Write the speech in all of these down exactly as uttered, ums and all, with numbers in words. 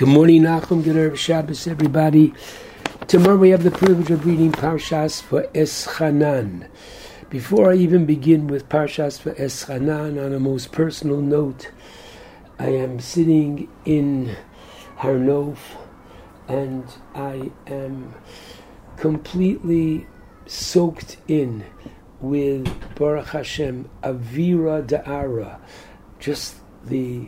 Good morning, Nachum. Good Erev Shabbos, everybody. Tomorrow we have the privilege of reading Parshas Va'eschanan. Before I even begin with Parshas Va'eschanan, on a most personal note, I am sitting in Har Nof, and I am completely soaked in with Baruch Hashem, Avira Da'ara, just the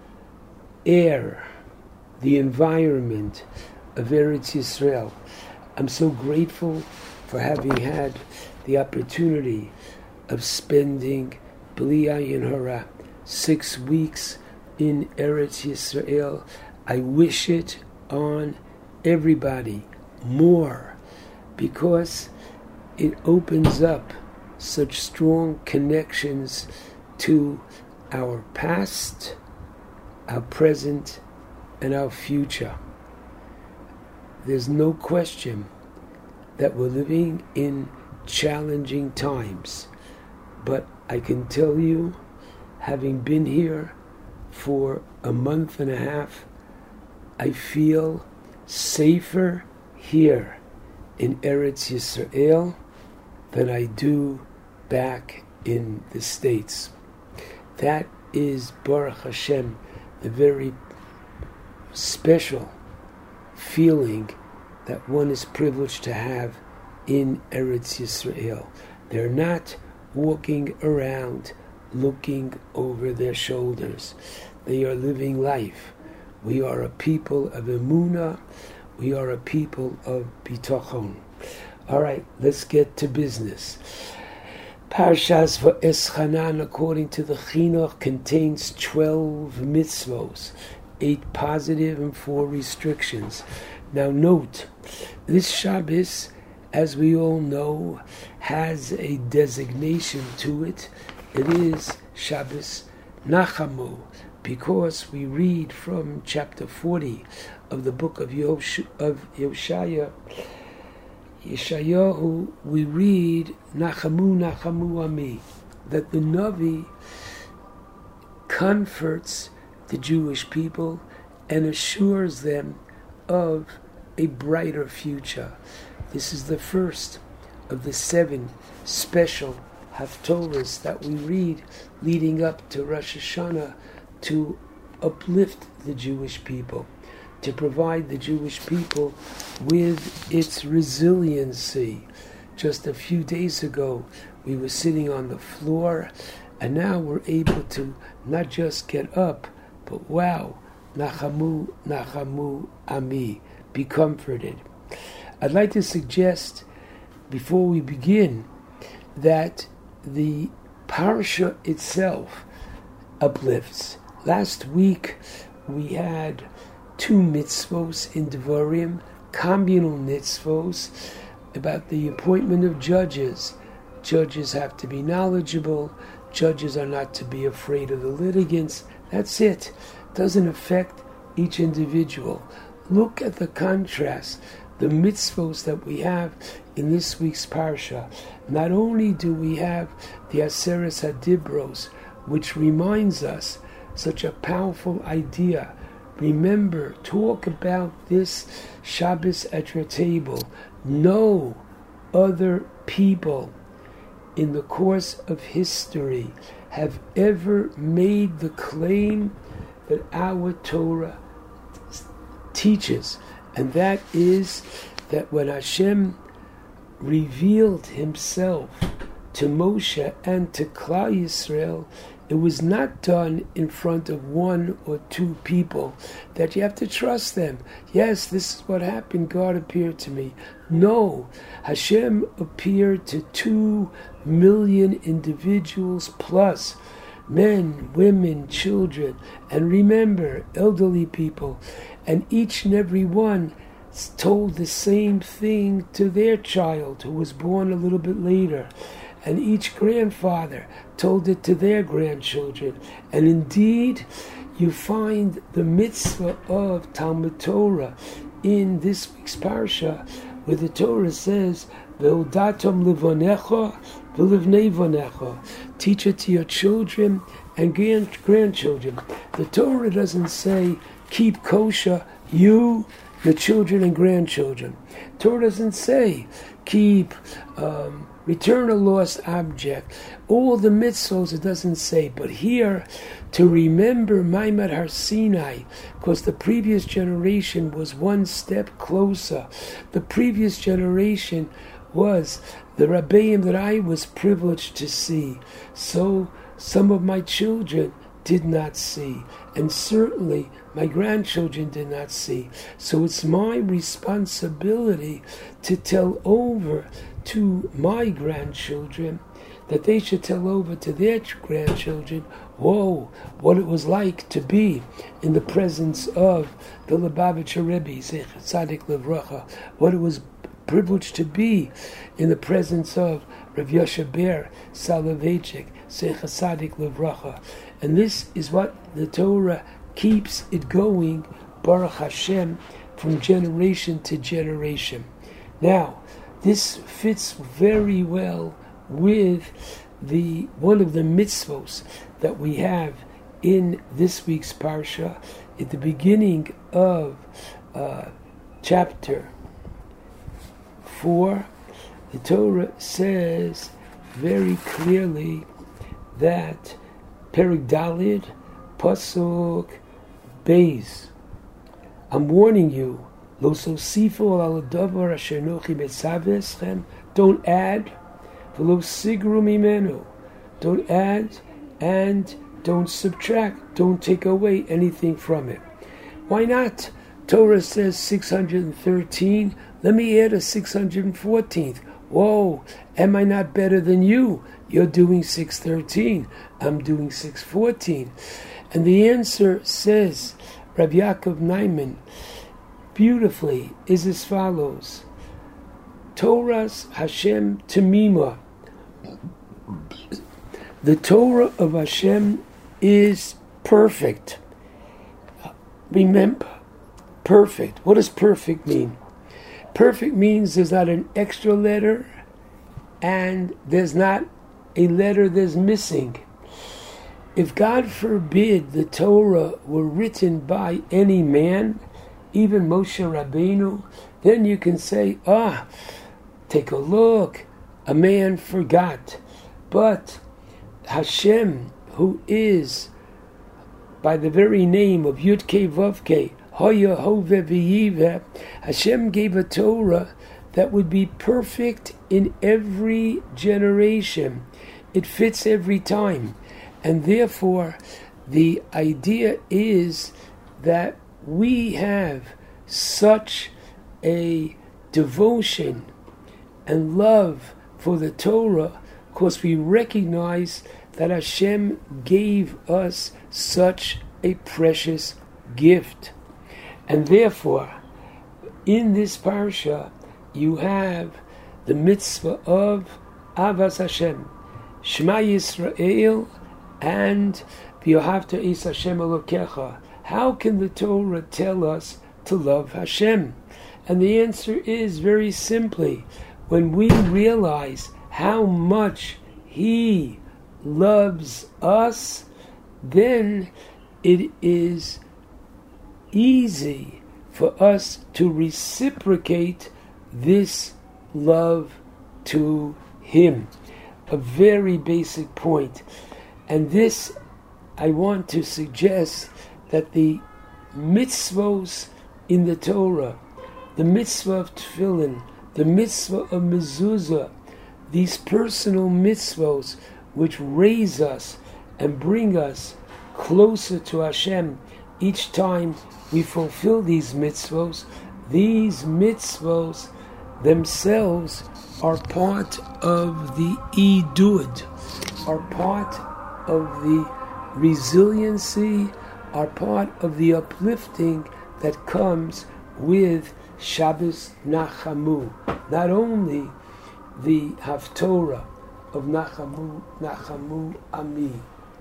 air, the environment of Eretz Yisrael. I'm so grateful for having had the opportunity of spending Bli Ayin Hara six weeks in Eretz Yisrael. I wish it on everybody more, because it opens up such strong connections to our past, our present, and our future. There's no question that we're living in challenging times, but I can tell you, having been here for a month and a half, I feel safer here in Eretz Yisrael than I do back in the States. That is, Baruch Hashem, the very special feeling that one is privileged to have in Eretz Yisrael. They're not walking around looking over their shoulders. They are living life. We are a people of Emunah. We are a people of Bitachon. All right, let's get to business. Parshas Va'eschanan, according to the Chinuch, contains twelve mitzvos, eight positive and four restrictions. Now note, this Shabbos, as we all know, has a designation to it. It is Shabbos Nachamu, because we read from chapter forty of the book of Yosh- of Yoshaya, Yeshayahu, we read Nachamu, Nachamu Ami, that the Navi comforts the Jewish people and assures them of a brighter future. This is the first of the seven special haftorahs that we read leading up to Rosh Hashanah to uplift the Jewish people, to provide the Jewish people with its resiliency. Just a few days ago, we were sitting on the floor, and now we're able to not just get up, but wow, Nachamu, Nachamu Ami, be comforted. I'd like to suggest, before we begin, that the parsha itself uplifts. Last week we had two mitzvos in Devarim, communal mitzvos, about the appointment of judges. Judges have to be knowledgeable. Judges are not to be afraid of the litigants. That's it. Doesn't affect each individual. Look at the contrast, the mitzvos that we have in this week's parsha. Not only do we have the Aseres HaDibros, which reminds us such a powerful idea. Remember, talk about this Shabbos at your table. No other people in the course of history have ever made the claim that our Torah teaches, and that is that when Hashem revealed Himself to Moshe and to Klal Yisrael, it was not done in front of one or two people, that you have to trust them. Yes, this is what happened. God appeared to me. No, Hashem appeared to two million individuals plus, men, women, children, and remember, elderly people, and each and every one told the same thing to their child who was born a little bit later, and each grandfather told it to their grandchildren. And indeed, you find the mitzvah of Talmud Torah in this week's parsha, where the Torah says, "Ve'udatom livonecha v'livnei vonecha." Teach it to your children and grand- grandchildren. The Torah doesn't say keep kosher you, your children and grandchildren. Torah doesn't say keep, um, return a lost object. All the mitzvos it doesn't say, but here to remember Maimad Har Sinai, because the previous generation was one step closer. The previous generation was the Rabbeim that I was privileged to see. So some of my children did not see, and certainly my grandchildren did not see. So it's my responsibility to tell over to my grandchildren, that they should tell over to their grandchildren, whoa, what it was like to be in the presence of the Lubavitcher Rebbe, Zecher Tzadik Livracha, what it was privileged to be in the presence of Rav Yoshe Ber Soloveitchik, Zecher Tzadik Livracha. And this is what the Torah keeps it going, Baruch Hashem, from generation to generation. Now, this fits very well with the one of the mitzvos that we have in this week's parsha. At the beginning of uh, chapter four, the Torah says very clearly that Perek Dalid, Pasuk Beis, I'm warning you, Lo sosifu al davar asher nochi metzav eschem, don't add, v'lo sigru mimenu, don't add and don't subtract, don't take away anything from it. Why not? Torah says six hundred thirteen, let me add a six hundred fourteenth. Whoa, am I not better than you? You're doing six thirteen, I'm doing six fourteen. And the answer, says Rabbi Yaakov Naiman, beautifully, is as follows. Torah's Hashem Temima. The Torah of Hashem is perfect. Remember, perfect. What does perfect mean? Perfect means there's not an extra letter and there's not a letter that's missing. If God forbid the Torah were written by any man, even Moshe Rabbeinu, then you can say, ah, take a look, a man forgot. But Hashem, who is by the very name of Yud-Kei Vav-Kei, Hoya Hove V'Yive, Hashem gave a Torah that would be perfect in every generation. It fits every time. And therefore, the idea is that we have such a devotion and love for the Torah because we recognize that Hashem gave us such a precious gift. And therefore, in this parsha, you have the mitzvah of Avas Hashem, Shema Yisrael, and V'yohavta es Hashem Elokecha. How can the Torah tell us to love Hashem? And the answer is very simply, when we realize how much He loves us, then it is easy for us to reciprocate this love to Him. A very basic point. And this, I want to suggest that the mitzvos in the Torah, the mitzvah of tefillin, the mitzvah of mezuzah, these personal mitzvos which raise us and bring us closer to Hashem each time we fulfill these mitzvos, these mitzvos themselves are part of the idud, are part of the resiliency, are part of the uplifting that comes with Shabbos Nachamu. Not only the Haftorah of Nachamu, Nachamu Ami.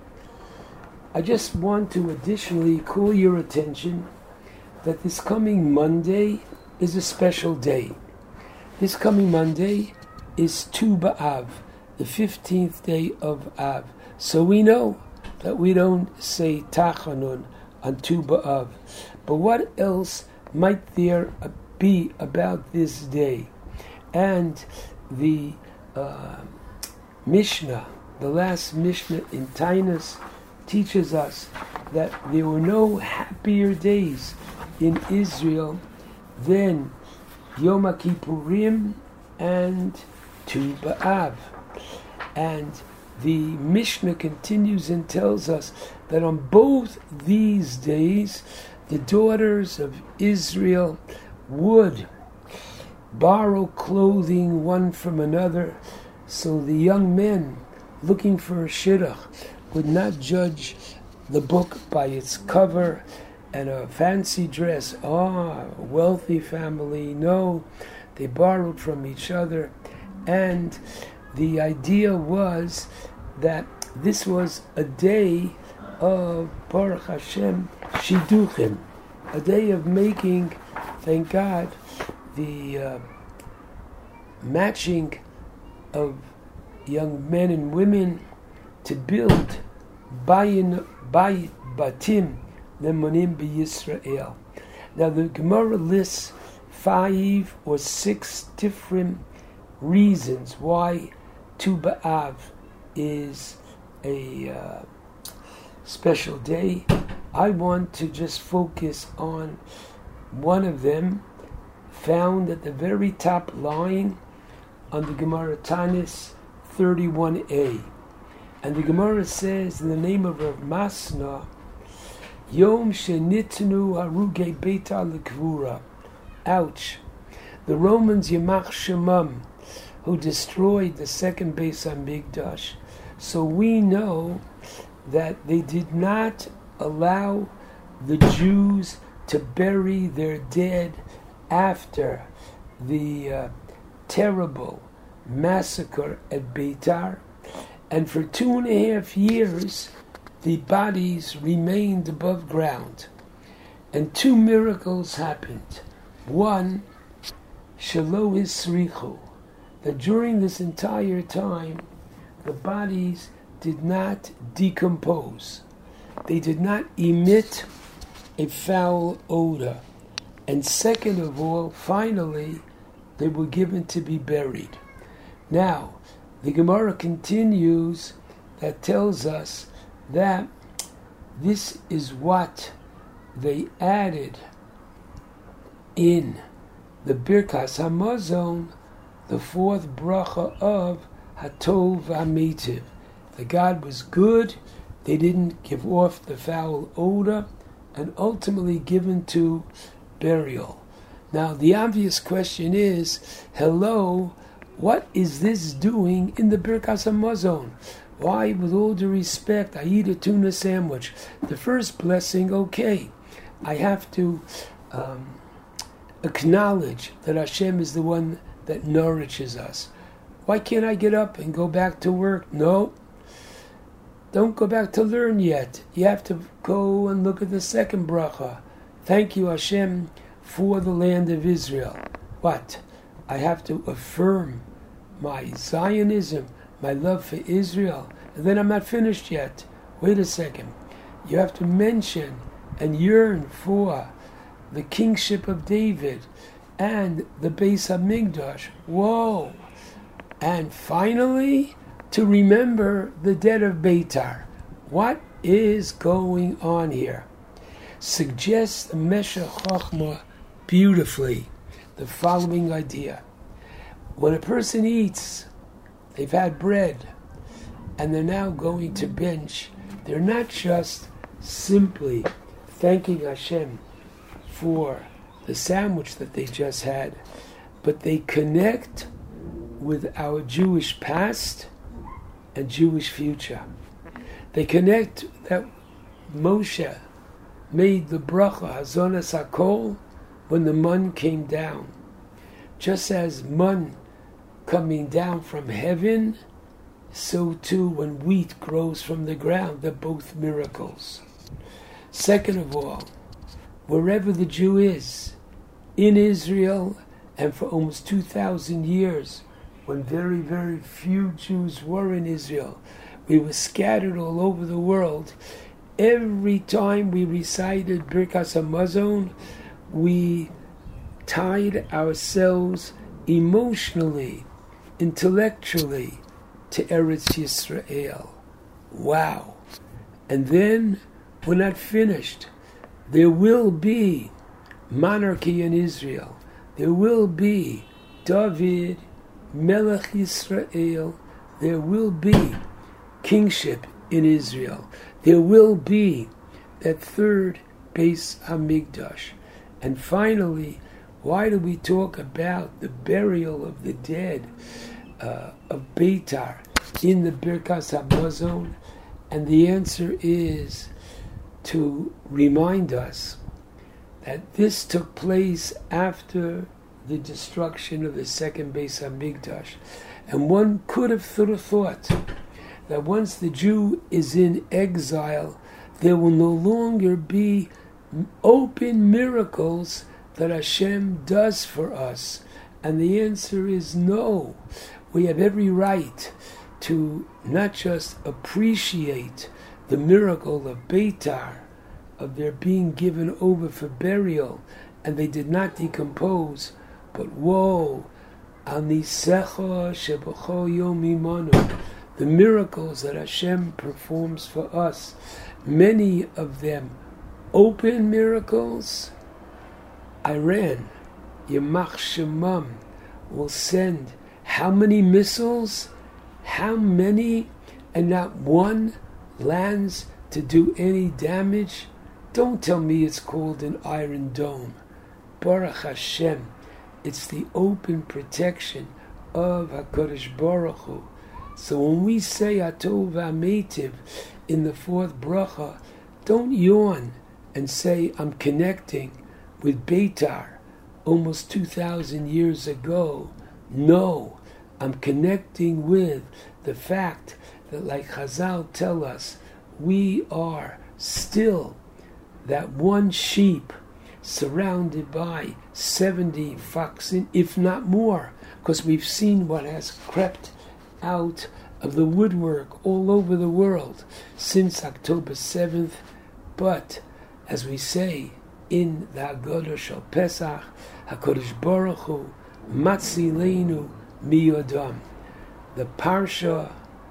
I just want to additionally call your attention that this coming Monday is a special day. This coming Monday is Tu B'Av, the fifteenth day of Av. So we know that we don't say Tachanun on Tu B'Av. But what else might there be about this day? And the uh, Mishnah, the last Mishnah in Tainus, teaches us that there were no happier days in Israel than Yom Kippurim and Tu B'Av. And the Mishnah continues and tells us that on both these days, the daughters of Israel would borrow clothing one from another, so the young men looking for a shidduch would not judge the book by its cover and a fancy dress. Ah, a wealthy family. No, they borrowed from each other. And the idea was that this was a day of Baruch Hashem Shidduchim, a day of making, thank God, the uh, matching of young men and women to build bayin bay batim lemonim b'Yisrael. Now the Gemara lists five or six different reasons why Tu B'Av is a uh, special day. I want to just focus on one of them, found at the very top line on the Gemara Tanis thirty-one a. And the Gemara says, in the name of Rav Masna, Yom Shenitnu Haruge Beitar L'Kvura. Ouch. The Romans, Yamach Shemam, who destroyed the second Beis HaMikdash. So we know that they did not allow the Jews to bury their dead after the uh, terrible massacre at Beitar. And for two and a half years, the bodies remained above ground. And two miracles happened. One, Shelo Hisrichu, that during this entire time, the bodies did not decompose. They did not emit a foul odor. And second of all, finally, they were given to be buried. Now, the Gemara continues that tells us that this is what they added in the Birkas Hamazon, the fourth bracha of Hatov HaMitiv. The God was good, they didn't give off the foul odor, and ultimately given to burial. Now the obvious question is, hello, what is this doing in the Birkas Hamazon? Why, with all due respect, I eat a tuna sandwich. The first blessing, okay, I have to um, acknowledge that Hashem is the one that nourishes us. Why can't I get up and go back to work? No, don't go back to learn yet. You have to go and look at the second bracha. Thank you, Hashem, for the land of Israel. What? I have to affirm my Zionism, my love for Israel, and then I'm not finished yet. Wait a second. You have to mention and yearn for the kingship of David and the Beis HaMikdash. Whoa! And finally, to remember the dead of Beitar. What is going on here? Suggests the Meshech Chochmah beautifully the following idea. When a person eats, they've had bread, and they're now going to bench, they're not just simply thanking Hashem for the sandwich that they just had, but they connect with our Jewish past and Jewish future. They connect that Moshe made the bracha Hazonas HaKol when the man came down. Just as man coming down from heaven, so too when wheat grows from the ground. They're both miracles. Second of all, wherever the Jew is, in Israel, and for almost two thousand years, when very, very few Jews were in Israel, we were scattered all over the world. Every time we recited Birkas Hamazon, we tied ourselves emotionally, intellectually to Eretz Yisrael. Wow. And then we're not finished. There will be monarchy in Israel. There will be David, Melech Yisrael. There will be kingship in Israel. There will be that third Beis Hamikdash. And finally, why do we talk about the burial of the dead uh, of Beitar in the Birkas Hamazon? And the answer is to remind us that this took place after the destruction of the second Beis Hamikdash. And one could have thought that once the Jew is in exile, there will no longer be open miracles that Hashem does for us. And the answer is no. We have every right to not just appreciate the miracle of Beitar, of their being given over for burial, and they did not decompose, but woe, Anisecha shebecho yom imanu, the miracles that Hashem performs for us, many of them open miracles. Iran, Yamach Shemam, will send how many missiles? How many? And not one lands to do any damage? Don't tell me it's called an Iron Dome. Baruch Hashem, it's the open protection of HaKadosh Baruch Hu. So when we say Atov HaMeitiv in the fourth bracha, don't yawn and say, I'm connecting with Beitar almost two thousand years ago. No, I'm connecting with the fact that, like Chazal tell us, we are still that one sheep surrounded by seventy foxen, if not more, because we've seen what has crept out of the woodwork all over the world since October seventh. But, as we say in the Haggadah Shel Pesach, HaKadosh Baruch Hu Matzileinu Miyodam. The Parsha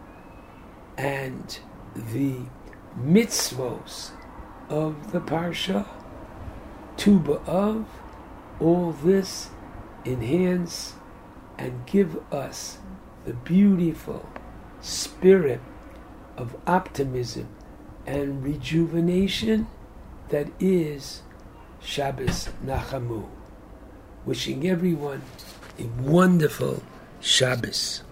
and the mitzvos of the Parsha, Tu B'Av, all this enhance and give us the beautiful spirit of optimism and rejuvenation that is Shabbos Nachamu. Wishing everyone a wonderful Shabbos.